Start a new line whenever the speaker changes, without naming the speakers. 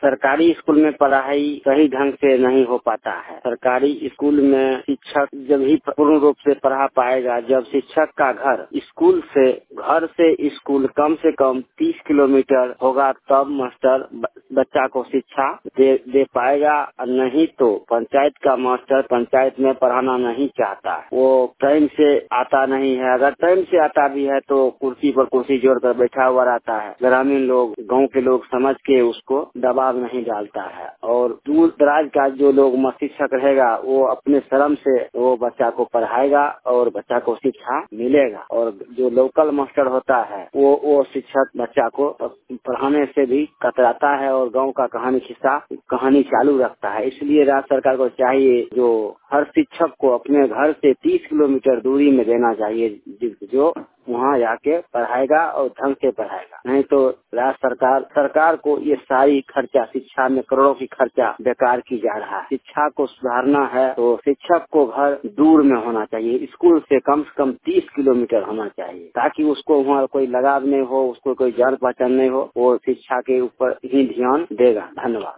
सरकारी स्कूल में पढ़ाई सही ढंग से नहीं हो पाता है। सरकारी स्कूल में शिक्षक जब ही पूर्ण रूप से पढ़ा पाएगा जब शिक्षक का घर से स्कूल कम से कम 30 किलोमीटर होगा, तब मास्टर बच्चा को शिक्षा दे पाएगा। नहीं तो पंचायत का मास्टर पंचायत में पढ़ाना नहीं चाहता है, वो टाइम से आता नहीं है। अगर टाइम से आता भी है तो कुर्सी पर कुर्सी जोड़कर बैठा हुआ रहता है। ग्रामीण लोग, गांव के लोग समझ के उसको दबाव नहीं डालता है। और दूर दराज का जो लोग शिक्षक रहेगा वो अपने श्रम से वो बच्चा को पढ़ाएगा और बच्चा को शिक्षा मिलेगा। और जो लोकल मास्टर होता है वो शिक्षक बच्चा को पढ़ाने से भी कतराता है और गांव का कहानी चालू रखता है। इसलिए राज्य सरकार को चाहिए जो हर शिक्षक को अपने घर से 30 किलोमीटर दूरी में देना चाहिए, जो वहाँ जाके पढ़ाएगा और ढंग से पढ़ाएगा। नहीं तो राज्य सरकार को ये सारी खर्चा, शिक्षा में करोड़ों की खर्चा बेकार की जा रहा है। शिक्षा को सुधारना है तो शिक्षक को घर दूर में होना चाहिए, स्कूल से कम 30 किलोमीटर होना चाहिए, ताकि उसको वहाँ कोई लगाव नहीं हो, उसको कोई जान पहचान नहीं हो, वो शिक्षा के ऊपर ही ध्यान देगा। धन्यवाद।